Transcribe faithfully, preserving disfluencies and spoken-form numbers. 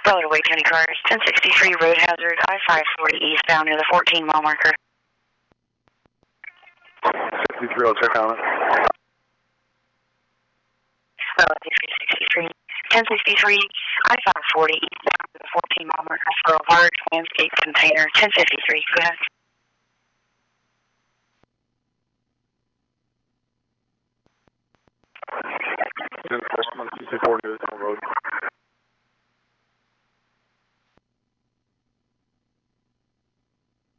Road away County cars, ten sixty-three road hazard, I five forty eastbound near the fourteen mile marker. sixty-three, I'll check on it. Road three sixty-three, ten sixty-three, I five forty eastbound near the fourteen mile marker for a large landscape container, ten fifty-three, go ahead. ten forty, sixty-four, Road.